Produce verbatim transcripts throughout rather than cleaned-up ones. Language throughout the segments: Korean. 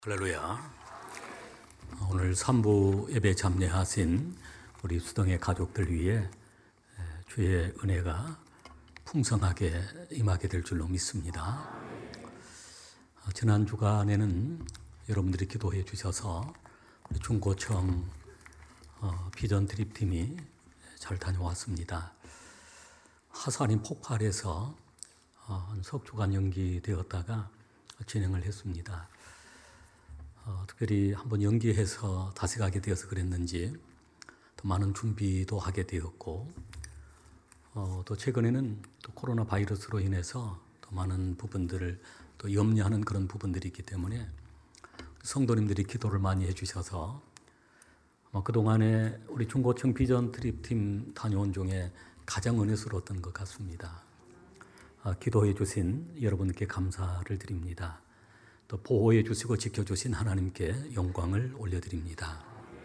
할렐루야. 오늘 삼 부 예배 참여하신 우리 수동의 가족들 위해 주의 은혜가 풍성하게 임하게 될 줄로 믿습니다. 지난 주간에는 여러분들이 기도해 주셔서 우리 중고청 비전 드립팀이 잘 다녀왔습니다. 하산인 폭발해서 한 석 주간 연기되었다가 진행을 했습니다. 어, 특별히 한번 연기해서 다시 가게 되어서 그랬는지 더 많은 준비도 하게 되었고 어, 또 최근에는 또 코로나 바이러스로 인해서 더 많은 부분들을 또 염려하는 그런 부분들이 있기 때문에 성도님들이 기도를 많이 해주셔서 어, 그동안에 우리 중고청 비전 트립팀 다녀온 중에 가장 은혜스러웠던 것 같습니다. 어, 기도해 주신 여러분께 감사를 드립니다. 또 보호해 주시고 지켜주신 하나님께 영광을 올려드립니다.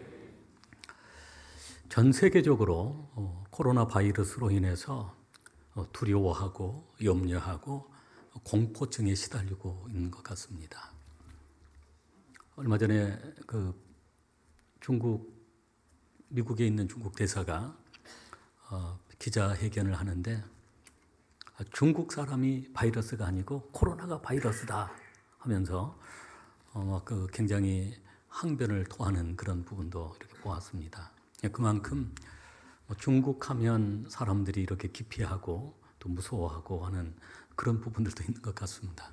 전 세계적으로 코로나 바이러스로 인해서 두려워하고 염려하고 공포증에 시달리고 있는 것 같습니다. 얼마 전에 그 중국 미국에 있는 중국 대사가 기자회견을 하는데 중국 사람이 바이러스가 아니고 코로나가 바이러스다 하면서 어, 그 굉장히 항변을 토하는 그런 부분도 이렇게 보았습니다. 그만큼 뭐 중국하면 사람들이 이렇게 기피하고 또 무서워하고 하는 그런 부분들도 있는 것 같습니다.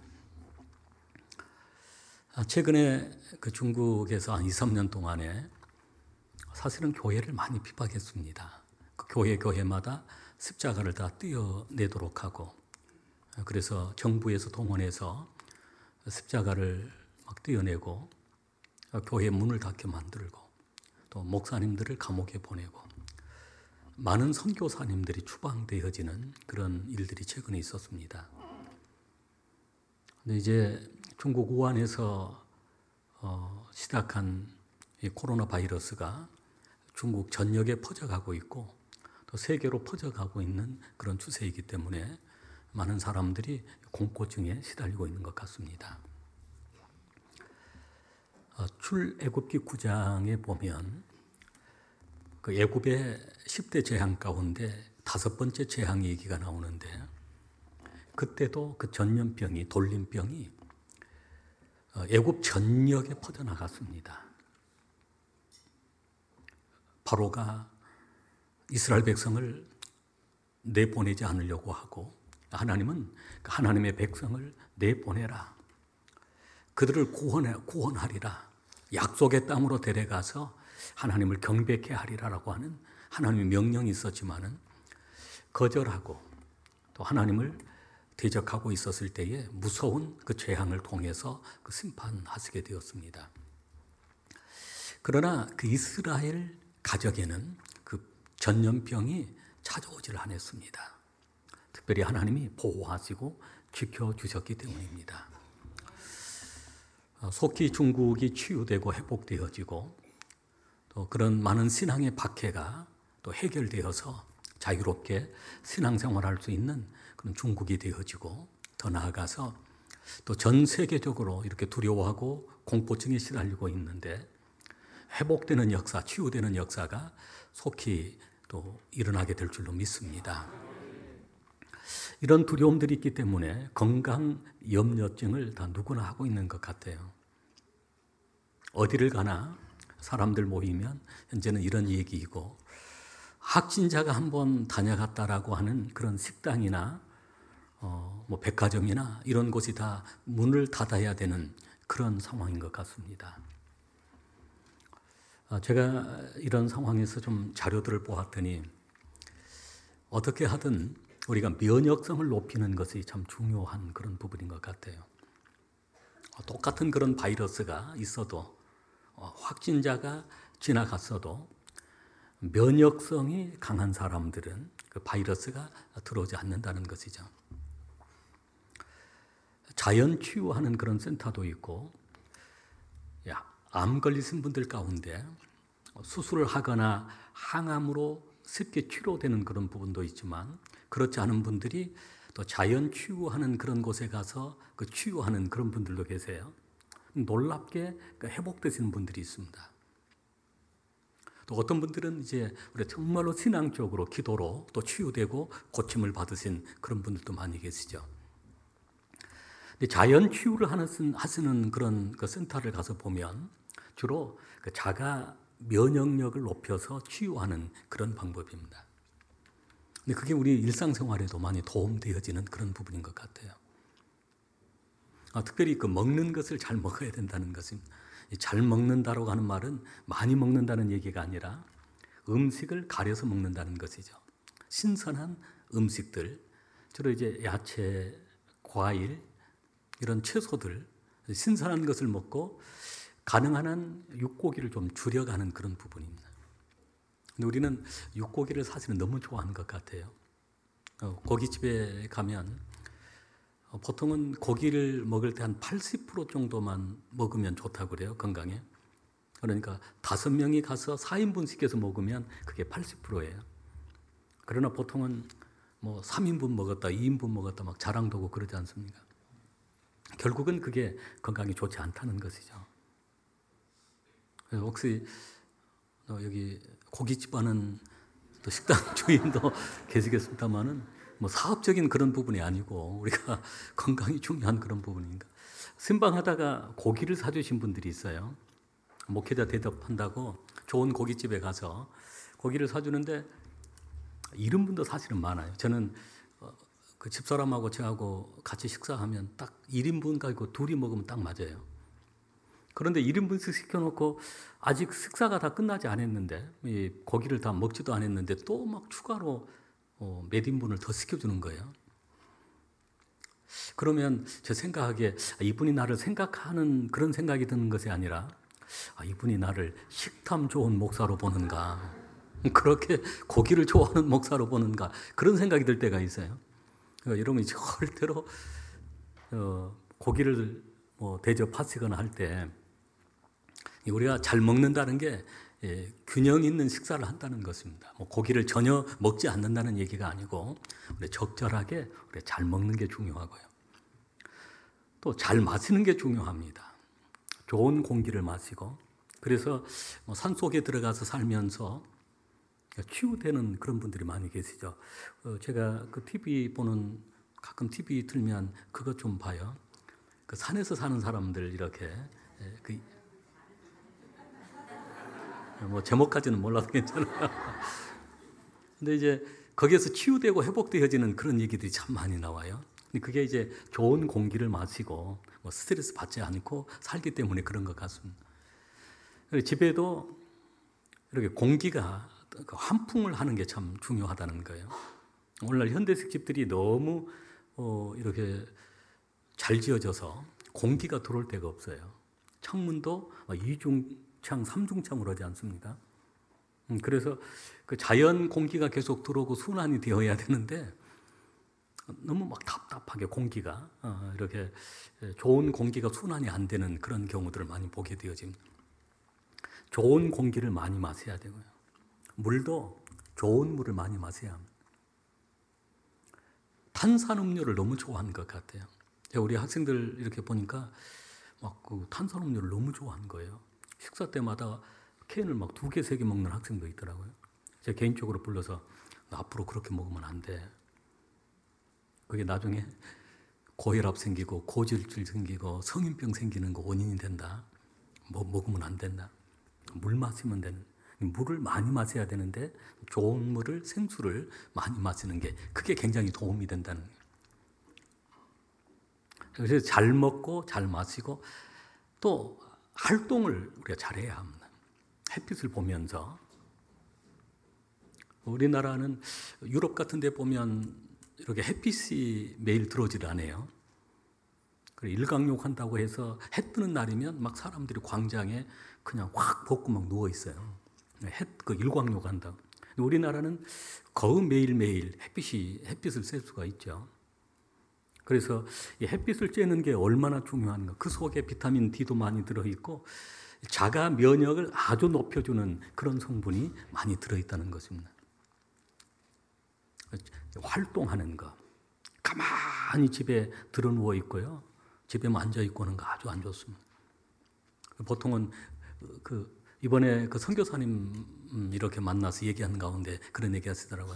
최근에 그 중국에서 한 이, 삼 년 동안에 사실은 교회를 많이 핍박했습니다. 그 교회 교회마다 십자가를 다 떼어내도록 하고 그래서 정부에서 동원해서 십자가를 막 떼어내고 교회 문을 닫게 만들고 또 목사님들을 감옥에 보내고 많은 선교사님들이 추방되어지는 그런 일들이 최근에 있었습니다. 근데 이제 중국 우한에서 어 시작한 이 코로나 바이러스가 중국 전역에 퍼져가고 있고 또 세계로 퍼져가고 있는 그런 추세이기 때문에 많은 사람들이 공포증에 시달리고 있는 것 같습니다. 출애굽기 구 장에 보면 그 애굽의 십 대 재앙 가운데 다섯 번째 재앙 얘기가 나오는데 그때도 그 전염병이 돌림병이 애굽 전역에 퍼져나갔습니다. 바로가 이스라엘 백성을 내보내지 않으려고 하고 하나님은 하나님의 백성을 내보내라. 그들을 구원해, 구원하리라. 약속의 땅으로 데려가서 하나님을 경배케 하리라라고 하는 하나님의 명령이 있었지만은 거절하고 또 하나님을 대적하고 있었을 때에 무서운 그 재앙을 통해서 그 심판하시게 되었습니다. 그러나 그 이스라엘 가족에는 그 전염병이 찾아오지를 않았습니다. 특별히 하나님이 보호하시고 지켜주셨기 때문입니다. 속히 중국이 치유되고 회복되어지고 또 그런 많은 신앙의 박해가 또 해결되어서 자유롭게 신앙생활할 수 있는 그런 중국이 되어지고 더 나아가서 또 전 세계적으로 이렇게 두려워하고 공포증에 시달리고 있는데 회복되는 역사, 치유되는 역사가 속히 또 일어나게 될 줄로 믿습니다. 이런 두려움들이 있기 때문에 건강 염려증을 다 누구나 하고 있는 것 같아요. 어디를 가나 사람들 모이면 현재는 이런 얘기이고 확진자가 한번 다녀갔다라고 하는 그런 식당이나 어, 뭐 백화점이나 이런 곳이 다 문을 닫아야 되는 그런 상황인 것 같습니다. 제가 이런 상황에서 좀 자료들을 보았더니 어떻게 하든 우리가 면역성을 높이는 것이 참 중요한 그런 부분인 것 같아요. 똑같은 그런 바이러스가 있어도 확진자가 지나갔어도 면역성이 강한 사람들은 그 바이러스가 들어오지 않는다는 것이죠. 자연 치유하는 그런 센터도 있고 암 걸리신 분들 가운데 수술을 하거나 항암으로 쉽게 치료되는 그런 부분도 있지만 그렇지 않은 분들이 또 자연 치유하는 그런 곳에 가서 그 치유하는 그런 분들도 계세요. 놀랍게 회복되시는 분들이 있습니다. 또 어떤 분들은 이제 우리 정말로 신앙적으로 기도로 또 치유되고 고침을 받으신 그런 분들도 많이 계시죠. 근데 자연 치유를 하는, 하시는 그런 그 센터를 가서 보면 주로 그 자가 면역력을 높여서 치유하는 그런 방법입니다. 근데 그게 우리 일상생활에도 많이 도움되어지는 그런 부분인 것 같아요. 아, 특별히 그 먹는 것을 잘 먹어야 된다는 것입니다. 잘 먹는다라고 하는 말은 많이 먹는다는 얘기가 아니라 음식을 가려서 먹는다는 것이죠. 신선한 음식들, 주로 이제 야채, 과일, 이런 채소들, 신선한 것을 먹고 가능한 한 육고기를 좀 줄여가는 그런 부분입니다. 근데 우리는 육고기를 사실은 너무 좋아하는 것 같아요. 고깃집에 가면 보통은 고기를 먹을 때 한 팔십 퍼센트 정도만 먹으면 좋다고 그래요, 건강에. 그러니까 다섯 명이 가서 사 인분 시켜서 먹으면 그게 팔십 퍼센트예요. 그러나 보통은 뭐 삼 인분 먹었다, 이 인분 먹었다 막 자랑도 하고 그러지 않습니까? 결국은 그게 건강에 좋지 않다는 것이죠. 혹시 여기 고깃집 하는 또 식당 주인도 계시겠습니다만은 뭐 사업적인 그런 부분이 아니고 우리가 건강이 중요한 그런 부분인가. 신방하다가 고기를 사주신 분들이 있어요. 목회자 대접한다고 좋은 고깃집에 가서 고기를 사주는데 이런 분도 사실은 많아요. 저는 그 집사람하고 저하고 같이 식사하면 딱 일 인분 가지고 둘이 먹으면 딱 맞아요. 그런데 일 인분씩 시켜놓고 아직 식사가 다 끝나지 않았는데 이 고기를 다 먹지도 않았는데 또 막 추가로 어, 몇 인분을 더 시켜주는 거예요. 그러면 제 생각하기에 이분이 나를 생각하는 그런 생각이 드는 것이 아니라 아, 이분이 나를 식탐 좋은 목사로 보는가, 그렇게 고기를 좋아하는 목사로 보는가, 그런 생각이 들 때가 있어요. 그러니까 여러분이 절대로 어, 고기를 뭐 대접하시거나 할 때 우리가 잘 먹는다는 게 예, 균형 있는 식사를 한다는 것입니다. 뭐 고기를 전혀 먹지 않는다는 얘기가 아니고 우리 적절하게 우리 잘 먹는 게 중요하고요. 또 잘 마시는 게 중요합니다. 좋은 공기를 마시고, 그래서 뭐 산속에 들어가서 살면서 치유되는 그런 분들이 많이 계시죠. 어, 제가 그 티비 보는, 가끔 티비 틀면 그것 좀 봐요. 그 산에서 사는 사람들 이렇게 예, 그 뭐 제목까지는 몰라도 괜찮아요. 근데 이제 거기에서 치유되고 회복되어지는 그런 얘기들이 참 많이 나와요. 근데 그게 이제 좋은 공기를 마시고 뭐 스트레스 받지 않고 살기 때문에 그런 것 같습니다. 그리고 집에도 이렇게 공기가 환풍을 하는 게 참 중요하다는 거예요. 오늘날 현대식 집들이 너무 어 이렇게 잘 지어져서 공기가 들어올 데가 없어요. 창문도 이중창, 삼중창으로 하지 않습니까? 그래서 그 자연 공기가 계속 들어오고 순환이 되어야 되는데 너무 막 답답하게 공기가 이렇게 좋은 공기가 순환이 안 되는 그런 경우들을 많이 보게 되어집니다. 좋은 공기를 많이 마셔야 되고요. 물도 좋은 물을 많이 마셔야 합니다. 탄산음료를 너무 좋아하는 것 같아요. 우리 학생들 이렇게 보니까 막 그 탄산음료를 너무 좋아하는 거예요. 식사 때마다 캔을 막 두 개, 세 개 먹는 학생도 있더라고요. 제가 개인적으로 불러서 너 앞으로 그렇게 먹으면 안 돼. 그게 나중에 고혈압 생기고 고지혈증 생기고 성인병 생기는 거 원인이 된다. 뭐 먹으면 안 된다. 물 마시면 되는. 물을 많이 마셔야 되는데 좋은 물을, 생수를 많이 마시는 게 그게 굉장히 도움이 된다는 거예요. 그래서 잘 먹고 잘 마시고 또 활동을 우리가 잘해야 합니다. 햇빛을 보면서. 우리나라는 유럽 같은 데 보면 이렇게 햇빛이 매일 들어오질 않아요. 일광욕 한다고 해서 해 뜨는 날이면 막 사람들이 광장에 그냥 확 벗고 막 누워 있어요. 해, 그 일광욕 한다고. 우리나라는 거의 매일매일 햇빛이, 햇빛을 쐴 수가 있죠. 그래서 이 햇빛을 쬐는 게 얼마나 중요한가. 그 속에 비타민 D도 많이 들어있고 자가 면역을 아주 높여주는 그런 성분이 많이 들어있다는 것입니다. 활동하는 거. 가만히 집에 들어누워 있고요. 집에만 앉아 있고 하는 거 아주 안 좋습니다. 보통은 그 이번에 그 선교사님 이렇게 만나서 얘기하는 가운데 그런 얘기 하시더라고요.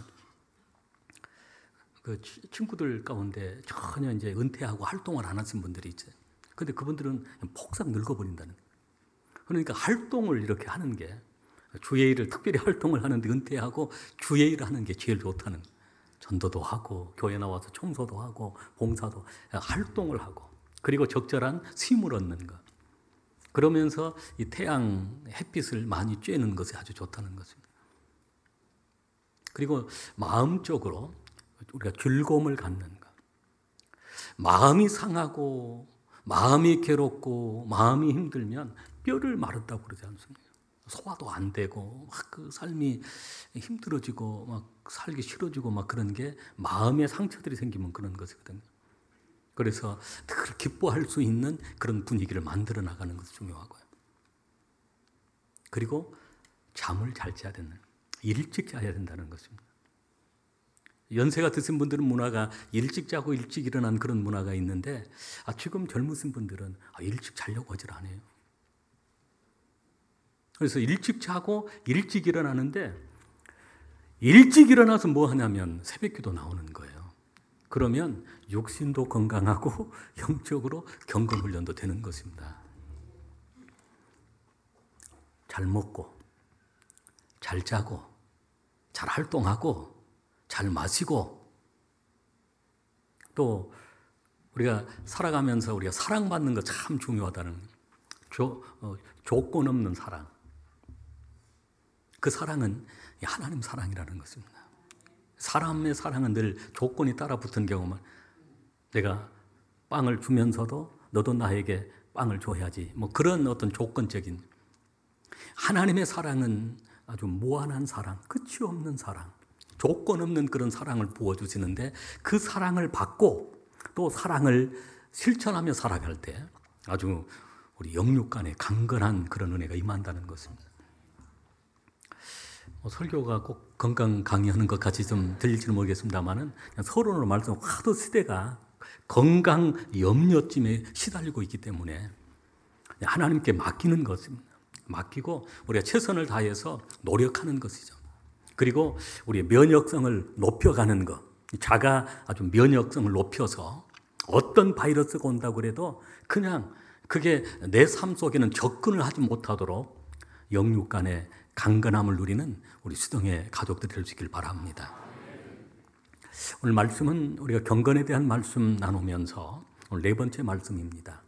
그 친구들 가운데 전혀 이제 은퇴하고 활동을 안 하신 분들이 있죠. 근데 그분들은 폭삭 늙어버린다는 거예요. 그러니까 활동을 이렇게 하는 게, 주의 일을 특별히 활동을 하는데 은퇴하고 주의 일을 하는 게 제일 좋다는 거예요. 전도도 하고 교회 나와서 청소도 하고 봉사도 활동을 하고, 그리고 적절한 쉼을 얻는 것. 그러면서 이 태양 햇빛을 많이 쬐는 것이 아주 좋다는 것입니다. 그리고 마음적으로 우리가 즐거움을 갖는 것. 마음이 상하고 마음이 괴롭고 마음이 힘들면 뼈를 마른다고 그러지 않습니까? 소화도 안 되고 막 그 삶이 힘들어지고 막 살기 싫어지고 막 그런 게 마음의 상처들이 생기면 그런 것이거든요. 그래서 늘 기뻐할 수 있는 그런 분위기를 만들어 나가는 것이 중요하고요. 그리고 잠을 잘 자야 되는, 일찍 자야 된다는 것입니다. 연세가 드신 분들은 문화가 일찍 자고 일찍 일어난 그런 문화가 있는데, 아, 지금 젊으신 분들은 아, 일찍 자려고 하질 않아요. 그래서 일찍 자고 일찍 일어나는데, 일찍 일어나서 뭐 하냐면 새벽기도 나오는 거예요. 그러면 육신도 건강하고 영적으로 경건훈련도 되는 것입니다. 잘 먹고 잘 자고 잘 활동하고 잘 마시고, 또 우리가 살아가면서 우리가 사랑받는 거 참 중요하다는, 조, 어, 조건 없는 사랑. 그 사랑은 하나님 사랑이라는 것입니다. 사람의 사랑은 늘 조건이 따라 붙은 경우만, 내가 빵을 주면서도 너도 나에게 빵을 줘야지, 뭐 그런 어떤 조건적인. 하나님의 사랑은 아주 무한한 사랑, 끝이 없는 사랑, 조건 없는 그런 사랑을 부어주시는데, 그 사랑을 받고 또 사랑을 실천하며 살아갈 때 아주 우리 영육 간에 강건한 그런 은혜가 임한다는 것입니다. 뭐 설교가 꼭 건강 강의하는 것 같이 좀 들릴지는 모르겠습니다만은, 서론으로 말씀, 하도 시대가 건강 염려쯤에 시달리고 있기 때문에 하나님께 맡기는 것입니다. 맡기고 우리가 최선을 다해서 노력하는 것이죠. 그리고 우리의 면역성을 높여가는 것. 자가 아주 면역성을 높여서 어떤 바이러스가 온다고 해도 그냥 그게 내 삶 속에는 접근을 하지 못하도록 영육 간의 강건함을 누리는 우리 수동의 가족들 될 수 있길 바랍니다. 오늘 말씀은 우리가 경건에 대한 말씀 나누면서 오늘 네 번째 말씀입니다.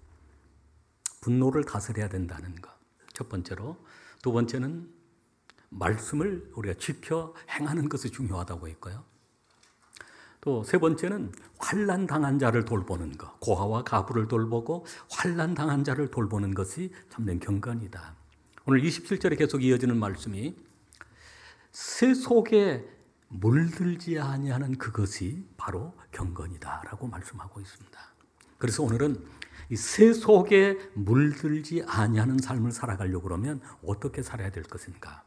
분노를 다스려야 된다는 것. 첫 번째로. 두 번째는 말씀을 우리가 지켜 행하는 것이 중요하다고 했고요. 또 세 번째는 환난 당한 자를 돌보는 것. 고아와 가부를 돌보고 환난 당한 자를 돌보는 것이 참된 경건이다. 오늘 이십칠 절에 계속 이어지는 말씀이 새 속에 물들지 아니하는 그것이 바로 경건이다라고 말씀하고 있습니다. 그래서 오늘은 이 새 속에 물들지 아니하는 삶을 살아가려고 그러면 어떻게 살아야 될 것인가?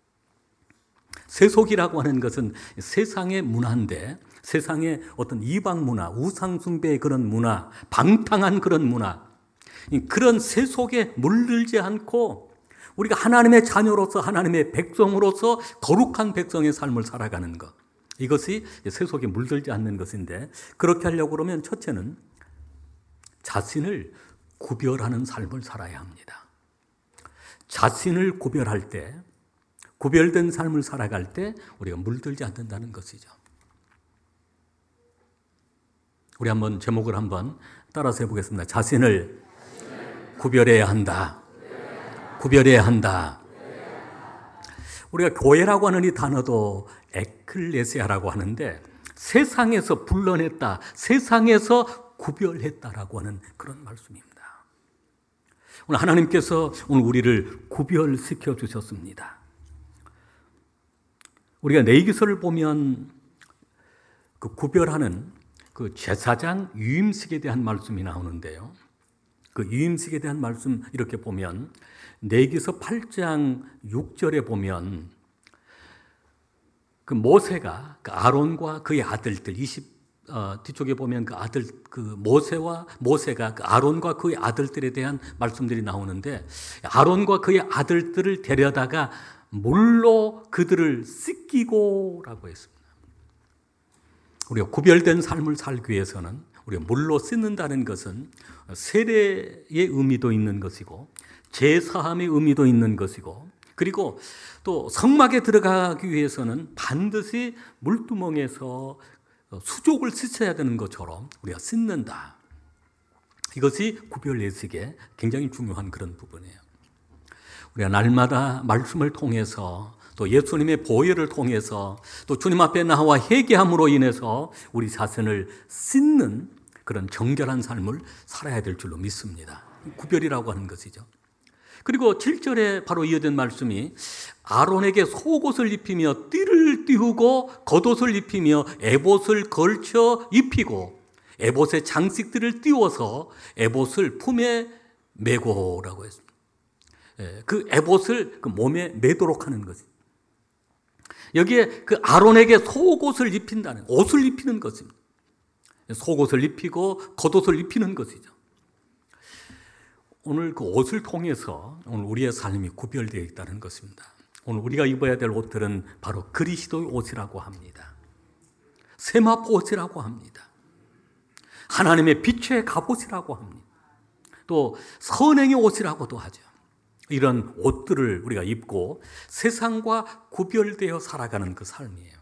세속이라고 하는 것은 세상의 문화인데, 세상의 어떤 이방 문화, 우상 숭배의 그런 문화, 방탕한 그런 문화, 그런 세속에 물들지 않고 우리가 하나님의 자녀로서, 하나님의 백성으로서 거룩한 백성의 삶을 살아가는 것, 이것이 세속에 물들지 않는 것인데, 그렇게 하려고 그러면 첫째는 자신을 구별하는 삶을 살아야 합니다. 자신을 구별할 때, 구별된 삶을 살아갈 때 우리가 물들지 않는다는 것이죠. 우리 한번 제목을 한번 따라서 해보겠습니다. 자신을 구별해야 한다. 구별해야 한다. 우리가 교회라고 하는 이 단어도 에클레시아라고 하는데, 세상에서 불러냈다, 세상에서 구별했다라고 하는 그런 말씀입니다. 오늘 하나님께서 오늘 우리를 구별시켜 주셨습니다. 우리가 레위기서를 보면 그 구별하는 그 제사장 유임식에 대한 말씀이 나오는데요. 그 유임식에 대한 말씀 이렇게 보면 레위기서 팔 장 육 절에 보면 그 모세가 그 아론과 그의 아들들 이십 어, 뒤쪽에 보면 그 아들, 그 모세와 모세가 그 아론과 그의 아들들에 대한 말씀들이 나오는데, 아론과 그의 아들들을 데려다가 물로 그들을 씻기고라고 했습니다. 우리가 구별된 삶을 살기 위해서는 우리가 물로 씻는다는 것은 세례의 의미도 있는 것이고 제사함의 의미도 있는 것이고, 그리고 또 성막에 들어가기 위해서는 반드시 물두멍에서 수족을 씻어야 되는 것처럼 우리가 씻는다. 이것이 구별 예식의 굉장히 중요한 그런 부분이에요. 우리가 날마다 말씀을 통해서 또 예수님의 보혈을 통해서 또 주님 앞에 나와 회개함으로 인해서 우리 자신을 씻는 그런 정결한 삶을 살아야 될 줄로 믿습니다. 구별이라고 하는 것이죠. 그리고 칠 절에 바로 이어진 말씀이 아론에게 속옷을 입히며 띠를 띄우고 겉옷을 입히며 에봇을 걸쳐 입히고 에봇의 장식들을 띄워서 에봇을 품에 메고라고 했습니다. 그 에봇을 그 몸에 매도록 하는 것이. 여기에 그 아론에게 속옷을 입힌다는, 옷을 입히는 것입니다. 속옷을 입히고 겉옷을 입히는 것이죠. 오늘 그 옷을 통해서 오늘 우리의 삶이 구별되어 있다는 것입니다. 오늘 우리가 입어야 될 옷들은 바로 그리스도의 옷이라고 합니다. 세마포 옷이라고 합니다. 하나님의 빛의 갑옷이라고 합니다. 또 선행의 옷이라고도 하죠. 이런 옷들을 우리가 입고 세상과 구별되어 살아가는 그 삶이에요.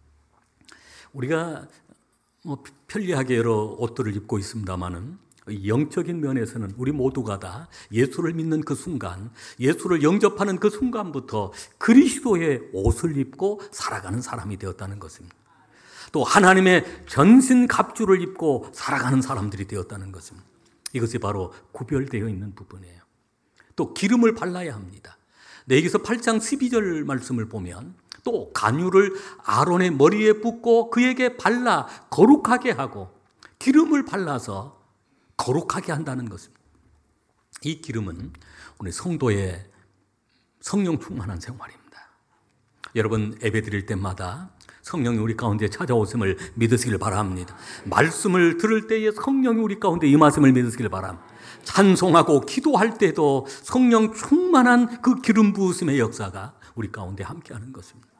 우리가 뭐 편리하게 여러 옷들을 입고 있습니다마는 영적인 면에서는 우리 모두가 다 예수를 믿는 그 순간, 예수를 영접하는 그 순간부터 그리스도의 옷을 입고 살아가는 사람이 되었다는 것입니다. 또 하나님의 전신 갑주를 입고 살아가는 사람들이 되었다는 것입니다. 이것이 바로 구별되어 있는 부분이에요. 또 기름을 발라야 합니다. 레위기서 팔 장 십이 절 말씀을 보면 또 간유를 아론의 머리에 붓고 그에게 발라 거룩하게 하고 기름을 발라서 거룩하게 한다는 것입니다. 이 기름은 우리 성도의 성령 충만한 생활입니다. 여러분 예배 드릴 때마다 성령이 우리 가운데 찾아오심을 믿으시길 바랍니다. 말씀을 들을 때에 성령이 우리 가운데 임하심을 믿으시길 바랍니다. 찬송하고 기도할 때도 성령 충만한 그 기름 부으심의 역사가 우리 가운데 함께하는 것입니다.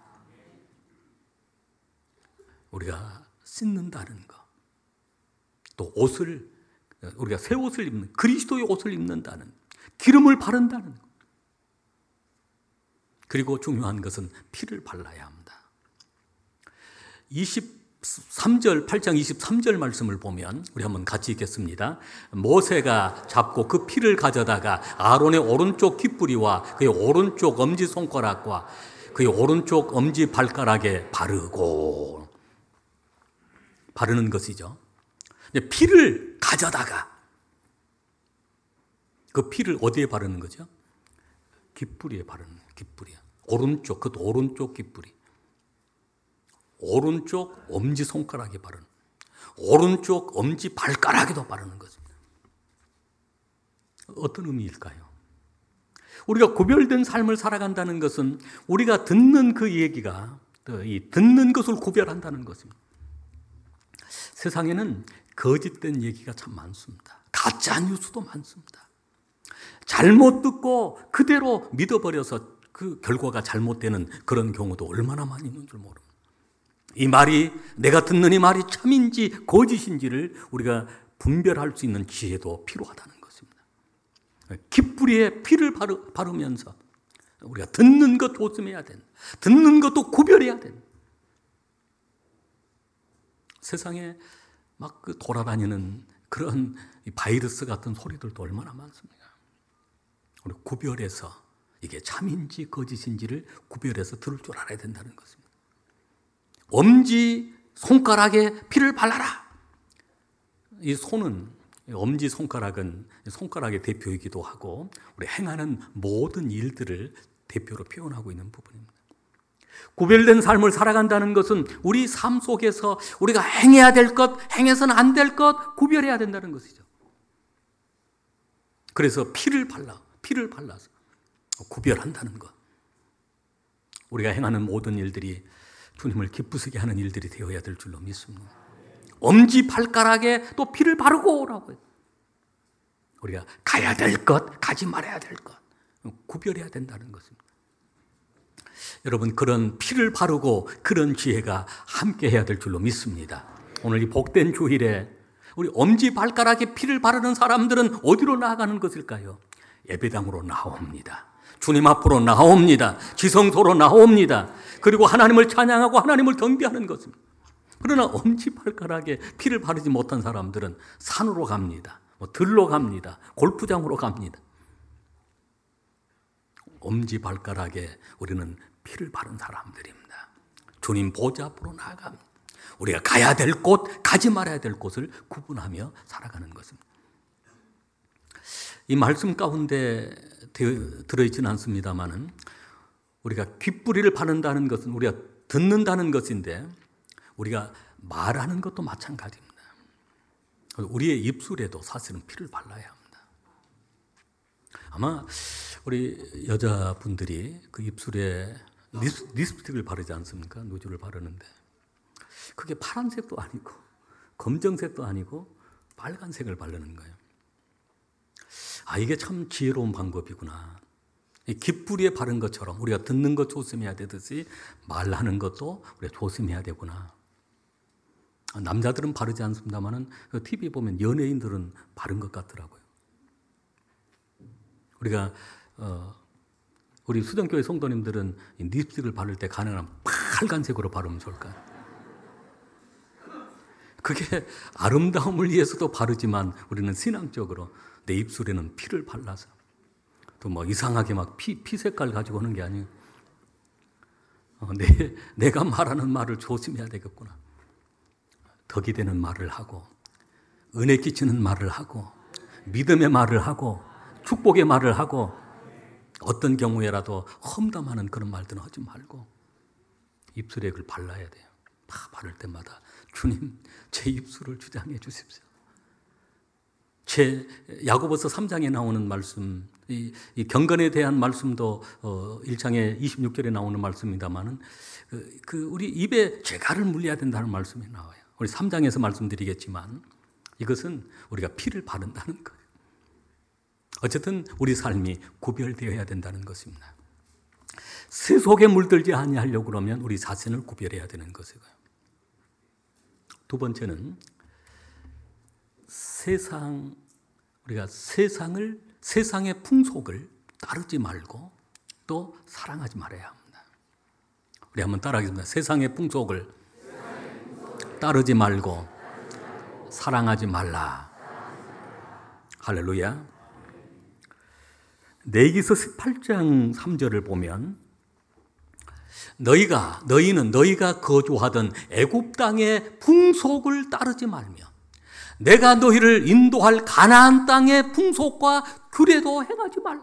우리가 씻는다는 것, 또 옷을 우리가 새 옷을 입는, 그리스도의 옷을 입는다는, 기름을 바른다는 것, 그리고 중요한 것은 피를 발라야 합니다. 이십삼 절, 팔 장 이십삼 절 말씀을 보면 우리 한번 같이 읽겠습니다. 모세가 잡고 그 피를 가져다가 아론의 오른쪽 귓부리와 그의 오른쪽 엄지손가락과 그의 오른쪽 엄지발가락에 바르고, 바르는 것이죠. 피를 가져다가, 그 피를 어디에 바르는 거죠? 귓부리에 바르는, 귓부리. 오른쪽, 그것도 오른쪽 귓부리. 오른쪽 엄지손가락에 바르는, 오른쪽 엄지발가락에도 바르는 것입니다. 어떤 의미일까요? 우리가 구별된 삶을 살아간다는 것은 우리가 듣는 그 얘기가, 이 듣는 것을 구별한다는 것입니다. 세상에는 거짓된 얘기가 참 많습니다. 가짜 뉴스도 많습니다. 잘못 듣고 그대로 믿어버려서 그 결과가 잘못되는 그런 경우도 얼마나 많이 있는 줄 모릅니다. 이 말이, 내가 듣는 이 말이 참인지 거짓인지를 우리가 분별할 수 있는 지혜도 필요하다는 것입니다. 귓부리에 피를 바르, 바르면서 우리가 듣는 것 조심해야 된다. 듣는 것도 구별해야 된다. 세상에 막 그 돌아다니는 그런 바이러스 같은 소리들도 얼마나 많습니까? 우리 구별해서 이게 참인지 거짓인지를 구별해서 들을 줄 알아야 된다는 것입니다. 엄지 손가락에 피를 발라라. 이 손은, 엄지 손가락은 손가락의 대표이기도 하고 우리 행하는 모든 일들을 대표로 표현하고 있는 부분입니다. 구별된 삶을 살아간다는 것은 우리 삶 속에서 우리가 행해야 될 것, 행해서는 안 될 것 구별해야 된다는 것이죠. 그래서 피를 발라, 피를 발라서 구별한다는 것. 우리가 행하는 모든 일들이 주님을 기쁘시게 하는 일들이 되어야 될 줄로 믿습니다. 엄지발가락에 또 피를 바르고 오라고 해요. 우리가 가야 될 것, 가지 말아야 될 것, 구별해야 된다는 것입니다. 여러분, 그런 피를 바르고 그런 지혜가 함께 해야 될 줄로 믿습니다. 오늘 이 복된 주일에 우리 엄지발가락에 피를 바르는 사람들은 어디로 나아가는 것일까요? 예배당으로 나옵니다. 주님 앞으로 나옵니다. 지성소로 나옵니다. 그리고 하나님을 찬양하고 하나님을 경배하는 것입니다. 그러나 엄지발가락에 피를 바르지 못한 사람들은 산으로 갑니다. 뭐 들로 갑니다. 골프장으로 갑니다. 엄지발가락에 우리는 피를 바른 사람들입니다. 주님 보좌 앞으로 나아갑니다. 우리가 가야 될 곳, 가지 말아야 될 곳을 구분하며 살아가는 것입니다. 이 말씀 가운데 들어있지는 않습니다만은 우리가 귓뿌리를 바른다는 것은 우리가 듣는다는 것인데 우리가 말하는 것도 마찬가지입니다. 우리의 입술에도 사실은 피를 발라야 합니다. 아마 우리 여자분들이 그 입술에 립스틱을 바르지 않습니까? 누주를 바르는데 그게 파란색도 아니고 검정색도 아니고 빨간색을 바르는 거예요. 아, 이게 참 지혜로운 방법이구나. 귓뿌리에 바른 것처럼 우리가 듣는 것 조심해야 되듯이 말하는 것도 우리가 조심해야 되구나. 남자들은 바르지 않습니다만은 티비 보면 연예인들은 바른 것 같더라고요. 우리가 어, 우리 수정교회 성도님들은 립스틱을 바를 때 가능하면 빨간색으로 바르면 좋을까요? 그게 아름다움을 위해서도 바르지만 우리는 신앙적으로 내 입술에는 피를 발라서 또 뭐 이상하게 막 피, 피 색깔 가지고 하는 게 아니에요. 어, 내, 내가 말하는 말을 조심해야 되겠구나. 덕이 되는 말을 하고 은혜 끼치는 말을 하고 믿음의 말을 하고 축복의 말을 하고 어떤 경우에라도 험담하는 그런 말들은 하지 말고 입술에 그걸 발라야 돼요. 다 바를 때마다 주님 제 입술을 주장해 주십시오. 제 야고보서 삼 장에 나오는 말씀, 이, 이 경건에 대한 말씀도 어, 일 장에 이십육 절에 나오는 말씀입니다만은 그, 그 우리 입에 죄가를 물려야 된다는 말씀이 나와요. 우리 삼 장에서 말씀드리겠지만 이것은 우리가 피를 바른다는 거예요. 어쨌든 우리 삶이 구별되어야 된다는 것입니다. 새 속에 물들지 아니하려고 그러면 우리 자신을 구별해야 되는 것이고요. 두 번째는 세상, 우리가 세상을, 세상의 풍속을 따르지 말고 또 사랑하지 말아야 합니다. 우리 한번 따라하겠습니다. 세상의 풍속을 따르지 말고 사랑하지 말라. 할렐루야. 레위기서 십팔 장 삼 절을 보면 너희가 너희는 너희가 거주하던 애굽 땅의 풍속을 따르지 말며 내가 너희를 인도할 가나안 땅의 풍속과 규례도 행하지 말라.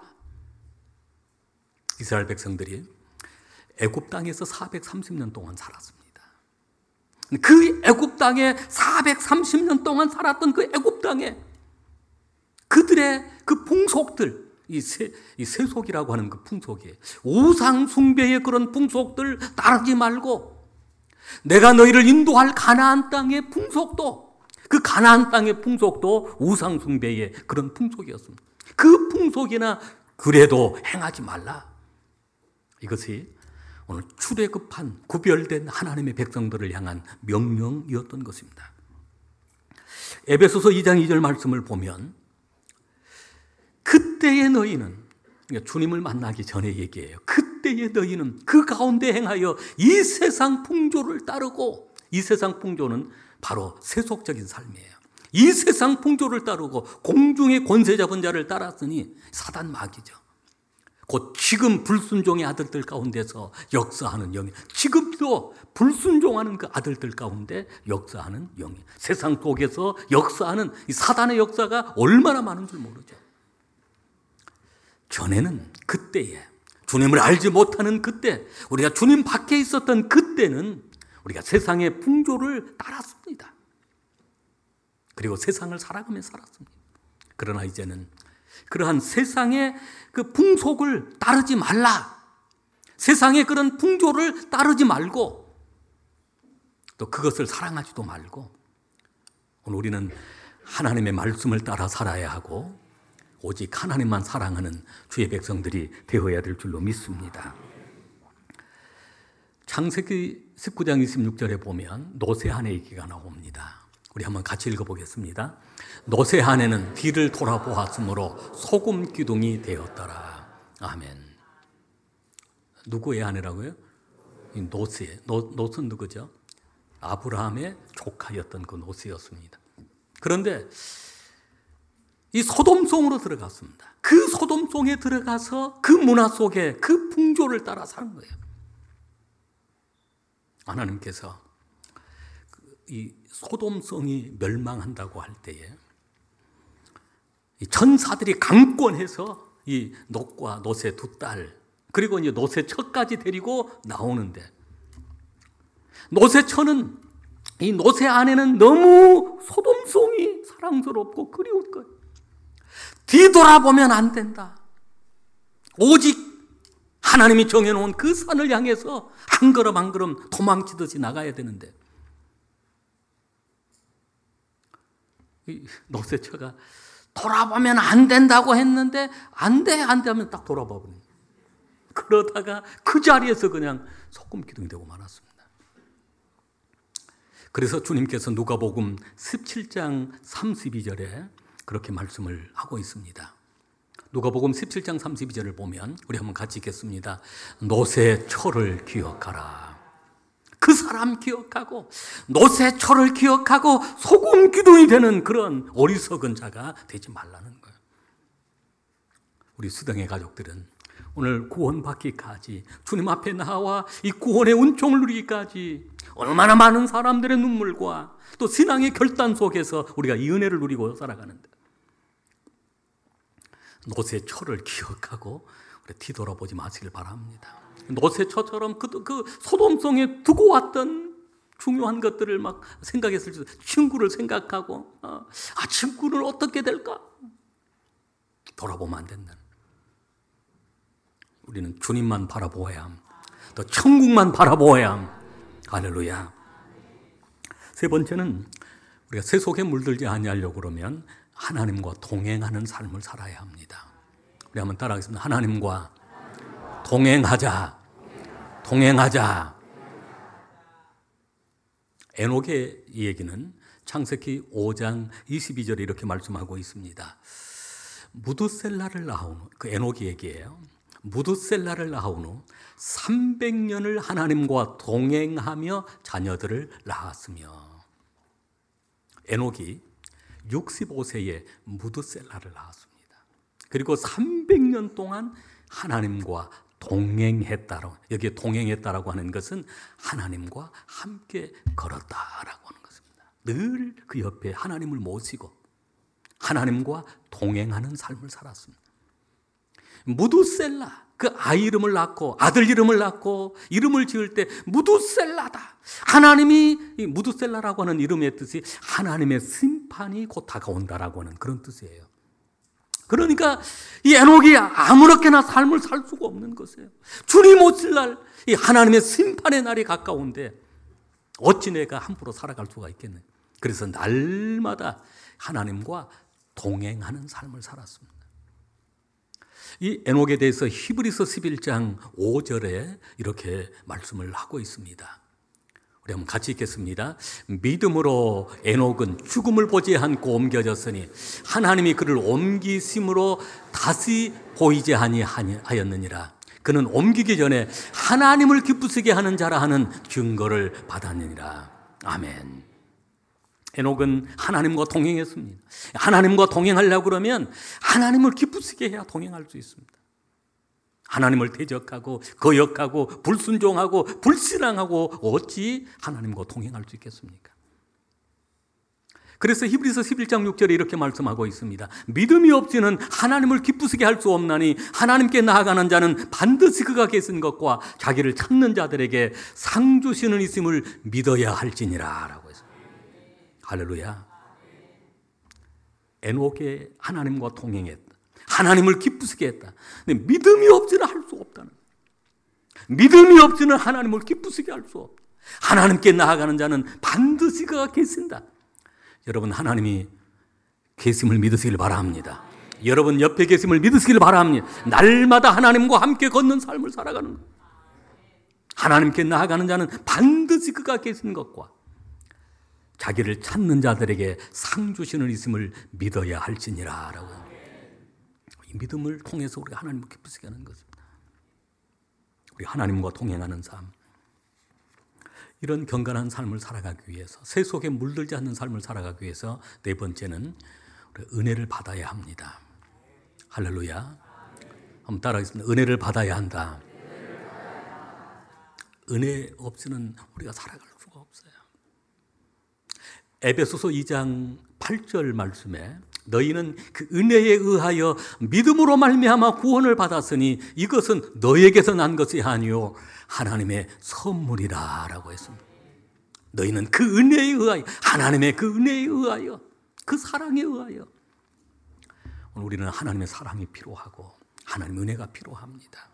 이스라엘 백성들이 애굽 땅에서 사백삼십 년 동안 살았습니다. 그 애굽 땅에 사백삼십 년 동안 살았던 그 애굽 땅에 그들의 그 풍속들, 이, 세, 이 세속이라고 하는 그 풍속이 우상 숭배의 그런 풍속들 따르지 말고 내가 너희를 인도할 가나안 땅의 풍속도 그 가나안 땅의 풍속도 우상 숭배의 그런 풍속이었습니다. 그 풍속이나 그래도 행하지 말라. 이것이 오늘 출애굽한 구별된 하나님의 백성들을 향한 명령이었던 것입니다. 에베소서 이 장 이 절 말씀을 보면 그때의 너희는, 그러니까 주님을 만나기 전에 얘기해요. 그때의 너희는 그 가운데 행하여 이 세상 풍조를 따르고, 이 세상 풍조는 바로 세속적인 삶이에요. 이 세상 풍조를 따르고 공중의 권세 잡은 자를 따랐으니 사단 마귀죠. 곧 지금 불순종의 아들들 가운데서 역사하는 영이, 지금도 불순종하는 그 아들들 가운데 역사하는 영이, 세상 속에서 역사하는 이 사단의 역사가 얼마나 많은 줄 모르죠. 전에는 그때에 주님을 알지 못하는 그때, 우리가 주님 밖에 있었던 그때는 우리가 세상의 풍조를 따랐습니다. 그리고 세상을 살아가며 살았습니다. 그러나 이제는 그러한 세상의 그 풍속을 따르지 말라. 세상의 그런 풍조를 따르지 말고 또 그것을 사랑하지도 말고 오늘 우리는 하나님의 말씀을 따라 살아야 하고 오직 하나님만 사랑하는 주의 백성들이 되어야 될 줄로 믿습니다. 창세기 십구 장 이십육 절에 보면 노새하네 얘기가 나옵니다. 우리 한번 같이 읽어보겠습니다. 노새하네는 뒤를 돌아보았으므로 소금 기둥이 되었더라. 아멘. 누구의 아내라고요? 노새. 노, 노스는 누구죠? 아브라함의 조카였던 그 노새였습니다. 그런데 이 소돔송으로 들어갔습니다. 그 소돔송에 들어가서 그 문화 속에 그 풍조를 따라 사는 거예요. 하나님께서 이 소돔성이 멸망한다고 할 때에 이 천사들이 강권해서 이 놋과 놋의 두 딸 그리고 이제 놋의 처까지 데리고 나오는데 놋의 처는 이 놋의 아내는 너무 소돔성이 사랑스럽고 그리울 거예요. 뒤돌아보면 안 된다. 오직 하나님이 정해놓은 그 산을 향해서 한 걸음 한 걸음 도망치듯이 나가야 되는데 이 놋의 처가 돌아보면 안 된다고 했는데 안 돼, 안 돼 하면 딱 돌아봐 버려요. 그러다가 그 자리에서 그냥 소금 기둥이 되고 말았습니다. 그래서 주님께서 누가복음 십칠 장 삼십이 절에 그렇게 말씀을 하고 있습니다. 누가복음 십칠 장 삼십이 절을 보면 우리 한번 같이 읽겠습니다. 놋의 처를 기억하라. 그 사람 기억하고 놋의 처를 기억하고 소금 기둥이 되는 그런 어리석은 자가 되지 말라는 거예요. 우리 수당의 가족들은 오늘 구원받기까지 주님 앞에 나와 이 구원의 은총을 누리기까지 얼마나 많은 사람들의 눈물과 또 신앙의 결단 속에서 우리가 이 은혜를 누리고 살아가는데 놋의 처를 기억하고 우리 뒤돌아보지 마시길 바랍니다. 놋의 처처럼 그, 그 소돔성에 두고 왔던 중요한 것들을 막 생각했을 때 친구를 생각하고 아, 아 친구는 어떻게 될까? 돌아보면 안 된다. 우리는 주님만 바라보아야 함. 또 천국만 바라보아야 함. 할렐루야. 세 번째는 우리가 세속에 물들지 아니하려고 그러면 하나님과 동행하는 삶을 살아야 합니다. 우리 한번 따라하겠습니다. 하나님과 동행하자. 동행하자. 에녹의 얘기는 창세기 오 장 이십이 절에 이렇게 말씀하고 있습니다. 무드셀라를 낳은 후, 그 에녹의 얘기예요. 무드셀라를 낳은 후 삼백 년을 하나님과 동행하며 자녀들을 낳았으며 에녹이 육십오 세에 무드셀라를 낳았습니다. 그리고 삼백 년 동안 하나님과 동행했다라고, 여기에 동행했다라고 하는 것은 하나님과 함께 걸었다라고 하는 것입니다. 늘 그 옆에 하나님을 모시고 하나님과 동행하는 삶을 살았습니다. 무드셀라, 그 아이 이름을 낳고 아들 이름을 낳고 이름을 지을 때 무드셀라다. 하나님이 이 무드셀라라고 하는 이름의 뜻이 하나님의 심판이 곧 다가온다라고 하는 그런 뜻이에요. 그러니까 이 에녹이 아무렇게나 삶을 살 수가 없는 것이에요. 주님 오실 날 이 하나님의 심판의 날이 가까운데 어찌 내가 함부로 살아갈 수가 있겠느냐. 그래서 날마다 하나님과 동행하는 삶을 살았습니다. 이 에녹에 대해서 히브리서 십일 장 오 절에 이렇게 말씀을 하고 있습니다. 우리 한번 같이 읽겠습니다. 믿음으로 에녹은 죽음을 보지 않고 옮겨졌으니 하나님이 그를 옮기심으로 다시 보이지 아니하였느니라. 그는 옮기기 전에 하나님을 기쁘시게 하는 자라 하는 증거를 받았느니라. 아멘. 에녹은 하나님과 동행했습니다. 하나님과 동행하려고 그러면 하나님을 기쁘시게 해야 동행할 수 있습니다. 하나님을 대적하고 거역하고 불순종하고 불신앙하고 어찌 하나님과 동행할 수 있겠습니까? 그래서 히브리서 십일 장 육 절에 이렇게 말씀하고 있습니다. 믿음이 없이는 하나님을 기쁘시게 할 수 없나니 하나님께 나아가는 자는 반드시 그가 계신 것과 자기를 찾는 자들에게 상 주시는 있음을 믿어야 할지니라 라고 했습니다. 할렐루야. 에녹의 하나님과 동행했다. 하나님을 기쁘시게 했다. 근데 믿음이 없이는 할 수 없다는 거예요. 믿음이 없이는 하나님을 기쁘시게 할 수 없다. 하나님께 나아가는 자는 반드시 그가 계신다. 여러분 하나님이 계심을 믿으시길 바랍니다. 여러분 옆에 계심을 믿으시길 바랍니다. 날마다 하나님과 함께 걷는 삶을 살아가는 것. 하나님께 나아가는 자는 반드시 그가 계신 것과 자기를 찾는 자들에게 상 주시는 있음을 믿어야 할지니라 라고. 이 믿음을 통해서 우리가 하나님을 기쁘시게 하는 것입니다. 우리 하나님과 동행하는 삶, 이런 경건한 삶을 살아가기 위해서, 새 속에 물들지 않는 삶을 살아가기 위해서 네 번째는 우리 은혜를 받아야 합니다. 할렐루야. 한번 따라하겠습니다. 은혜를 받아야 한다. 은혜 없이는 우리가 살아갈 수가 없어요. 에베소서 이 장 팔 절 말씀에 너희는 그 은혜에 의하여 믿음으로 말미암아 구원을 받았으니 이것은 너희에게서 난 것이 아니요 하나님의 선물이라 라고 했습니다. 너희는 그 은혜에 의하여, 하나님의 그 은혜에 의하여, 그 사랑에 의하여. 오늘 우리는 하나님의 사랑이 필요하고 하나님의 은혜가 필요합니다.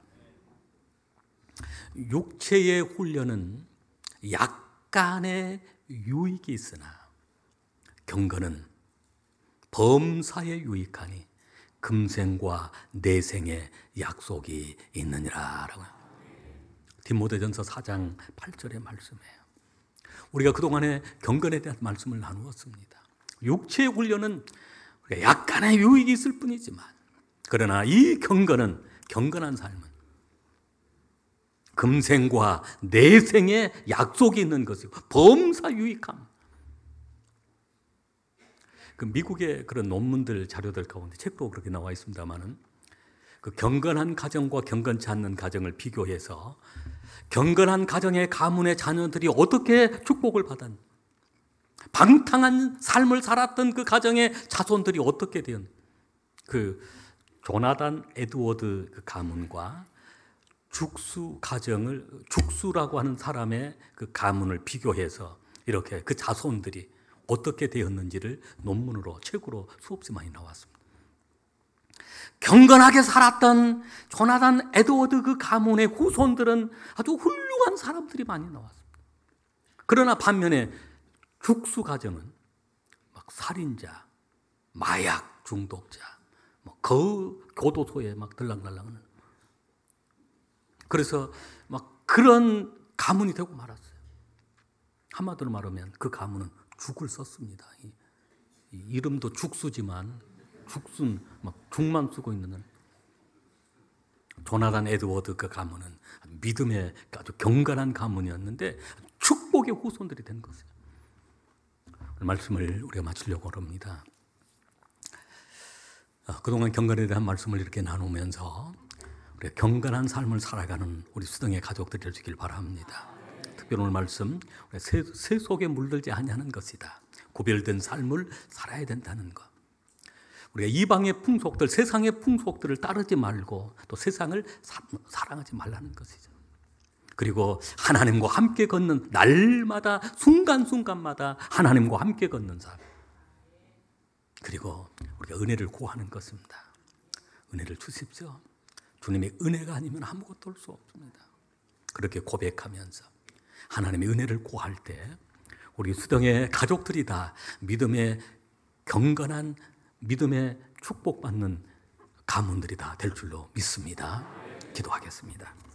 육체의 훈련은 약간의 유익이 있으나 경건은 범사에 유익하니 금생과 내생의 약속이 있느니라 라고. 디모데전서 사 장 팔 절의 말씀이에요. 우리가 그동안에 경건에 대한 말씀을 나누었습니다. 육체의 훈련은 약간의 유익이 있을 뿐이지만, 그러나 이 경건은, 경건한 삶은 금생과 내생의 약속이 있는 것이고 범사 유익함. 그 미국의 그런 논문들, 자료들 가운데 책도 그렇게 나와 있습니다만은 그 경건한 가정과 경건치 않는 가정을 비교해서 경건한 가정의 가문의 자녀들이 어떻게 축복을 받았는지, 방탕한 삶을 살았던 그 가정의 자손들이 어떻게 된, 그 조나단 에드워드 그 가문과 죽수 가정을, 죽수라고 하는 사람의 그 가문을 비교해서 이렇게 그 자손들이 어떻게 되었는지를 논문으로, 책으로 수없이 많이 나왔습니다. 경건하게 살았던 조나단 에드워드 그 가문의 후손들은 아주 훌륭한 사람들이 많이 나왔습니다. 그러나 반면에 죽수 가정은 막 살인자, 마약 중독자, 뭐 거, 교도소에 막 들락날락하는, 그래서 막 그런 가문이 되고 말았어요. 한마디로 말하면 그 가문은 죽을 썼습니다. 이, 이 이름도 죽수지만 죽순 막 죽만 쓰고 있는 조나단 에드워드 그 가문은 믿음의 아주 경건한 가문이었는데 축복의 후손들이 된 것이에요. 말씀을 우리가 마치려고 합니다. 그동안 경건에 대한 말씀을 이렇게 나누면서 우리가 경건한 삶을 살아가는 우리 수동의 가족들이 되시길 바랍니다. 특별히 오늘 말씀, 새, 새 속에 물들지 아니하는 것이다. 구별된 삶을 살아야 된다는 것. 우리가 이방의 풍속들, 세상의 풍속들을 따르지 말고 또 세상을 사, 사랑하지 말라는 것이죠. 그리고 하나님과 함께 걷는, 날마다 순간순간마다 하나님과 함께 걷는 삶. 그리고 우리가 은혜를 구하는 것입니다. 은혜를 주십시오. 주님의 은혜가 아니면 아무것도 할 수 없습니다. 그렇게 고백하면서 하나님의 은혜를 구할 때 우리 수동의 가족들이 다 믿음의 경건한, 믿음의 축복받는 가문들이 다 될 줄로 믿습니다. 기도하겠습니다.